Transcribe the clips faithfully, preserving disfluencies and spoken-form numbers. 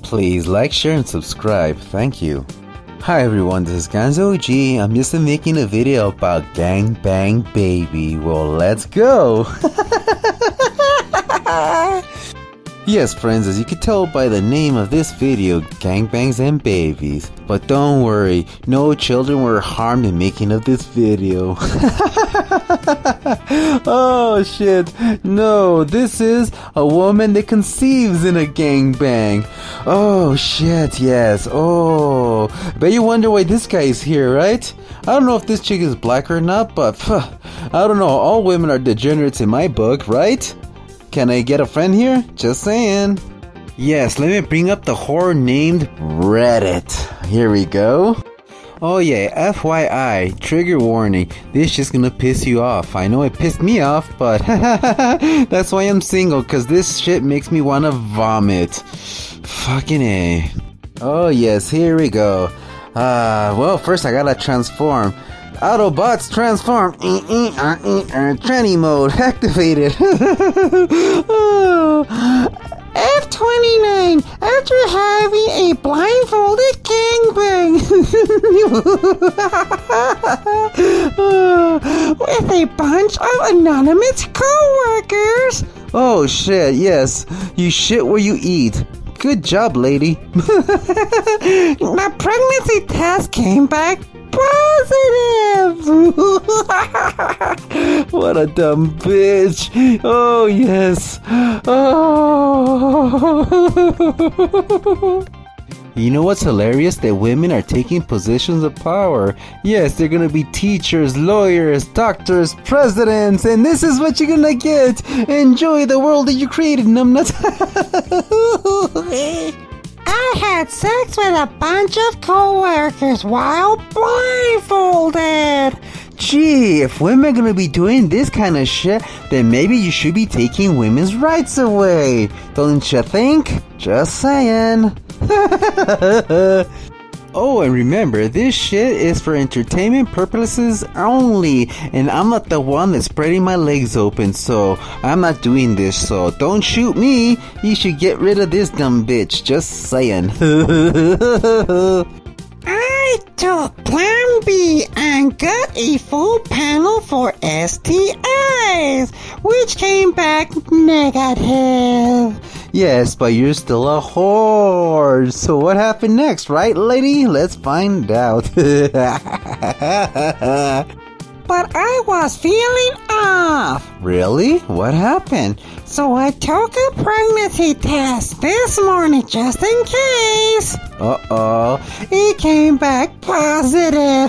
Please like, share, and subscribe. Thank you. Hi everyone, this is Gonzo G. I'm just making a video about Gang Bang Baby. Well, let's go! Yes, friends, as you can tell by the name of this video, Gangbangs and Babies. But don't worry, no children were harmed in making of this video. Oh shit, no, this is a woman that conceives in a gangbang. Oh shit, yes, oh. Bet you wonder why this guy is here, right? I don't know if this chick is black or not, but phew, I don't know, all women are degenerates in my book, right? Can I get a friend here? Just saying. Yes, let me bring up the whore named Reddit. Here we go. Oh yeah, F Y I, trigger warning. This shit's gonna piss you off. I know it pissed me off, but that's why I'm single, cause this shit makes me wanna vomit. Fucking A. Oh yes, here we go. Uh, well, first I gotta transform. Autobots transform. Uh, uh, uh, uh, tranny mode activated. F twenty-nine, after having a blindfolded gangbang with a bunch of anonymous co-workers. Oh shit, yes. You shit where you eat. Good job, lady. My pregnancy test came back positive. What a dumb bitch. Oh yes. Oh. You know what's hilarious? That women are taking positions of power. Yes, they're gonna be teachers, lawyers, doctors, presidents, and this is what you're gonna get. Enjoy the world that you created, numbnuts. I had sex with a bunch of co-workers while blindfolded. Gee, if women are gonna be doing this kind of shit, then maybe you should be taking women's rights away. Don't you think? Just saying. Oh, and remember, this shit is for entertainment purposes only, and I'm not the one that's spreading my legs open, so I'm not doing this, so don't shoot me. You should get rid of this dumb bitch, just saying. I took Plan B and got a full panel for S T Is, which came back negative. Yes, but you're still a whore. So what happened next, right, lady? Let's find out. But I was feeling off. Really? What happened? So I took a pregnancy test this morning just in case. Uh-oh. It came back positive.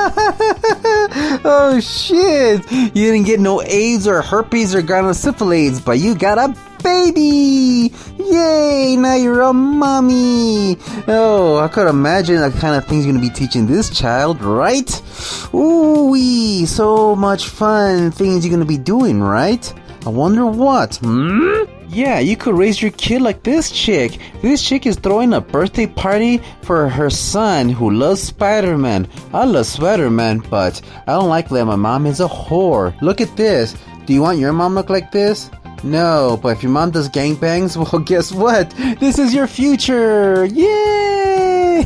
Oh, shit. You didn't get no AIDS or herpes or gonorrhea, but you got a baby! Yay! Now you're a mommy! Oh, I could imagine the kind of things you're gonna be teaching this child, right? Ooh-wee! So much fun things you're gonna be doing, right? I wonder what, hmm? Yeah, you could raise your kid like this chick. This chick is throwing a birthday party for her son who loves Spider-Man. I love Spider-Man, but I don't like that my mom is a whore. Look at this. Do you want your mom to look like this? No, but if your mom does gangbangs, well, guess what? This is your future! Yay!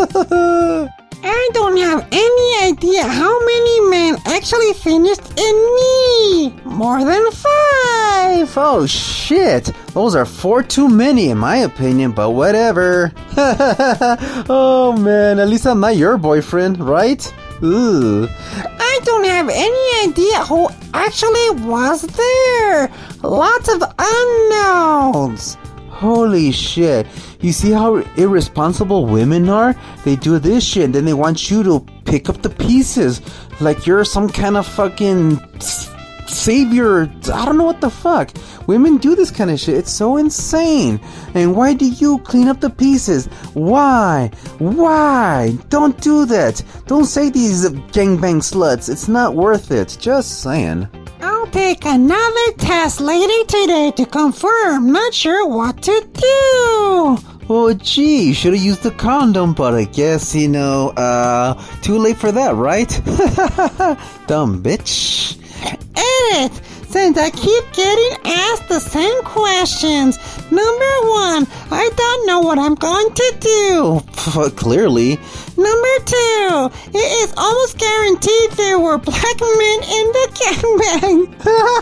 I don't have any idea how many men actually finished in me. More than five. Oh, shit. Those are four too many in my opinion, but whatever. Oh, man. At least I'm not your boyfriend, right? Ooh. I don't have any idea who actually was there. Lots of unknowns. Holy shit. You see how irresponsible women are? They do this shit and then they want you to pick up the pieces. Like you're some kind of fucking savior. I don't know what the fuck. Women do this kind of shit. It's so insane. And why do you clean up the pieces? Why? Why? Don't do that. Don't say these gangbang sluts. It's not worth it. Just saying. I'll take another test later today to confirm. Not sure what to do. Oh, gee, you should have used the condom, but I guess, you know, uh, too late for that, right? Dumb bitch. Edit! since I keep getting asked the same questions. Number one, I don't know what I'm going to do. Clearly. Number two, it is almost guaranteed there were black men in the gangbang.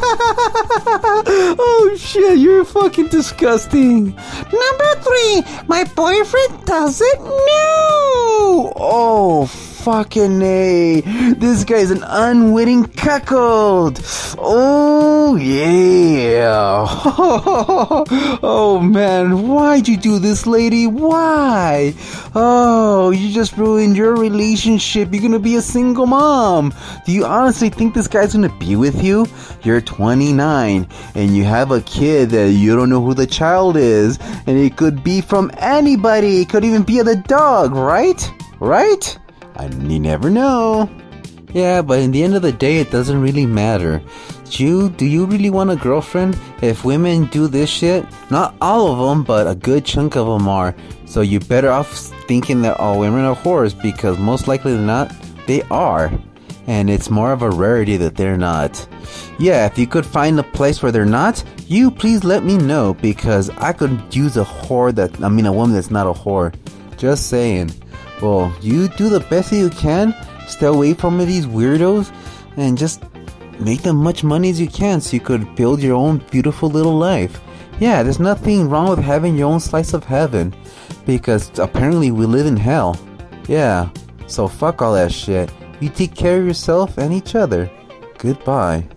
Oh shit, you're fucking disgusting. Number three, my boyfriend doesn't know. Oh, fucking A. This guy's an unwitting cuckold. Oh, yeah. Oh, man. Why'd you do this, lady? Why? Oh, you just ruined your relationship. You're gonna be a single mom. Do you honestly think this guy's gonna be with you? You're twenty-nine, and you have a kid that you don't know who the child is, and it could be from anybody. It could even be the dog, right? Right? And you never know. Yeah, but in the end of the day, it doesn't really matter. You, do you really want a girlfriend? If women do this shit, not all of them, but a good chunk of them are. So you're better off thinking that all women are whores, because most likely than not, they are. And it's more of a rarity that they're not. Yeah, if you could find a place where they're not, you please let me know, because I could use a whore that, I mean a woman that's not a whore. Just saying. Well, you do the best that you can, stay away from these weirdos, and just make them much money as you can so you could build your own beautiful little life. Yeah, there's nothing wrong with having your own slice of heaven, because apparently we live in hell. Yeah, so fuck all that shit. You take care of yourself and each other. Goodbye.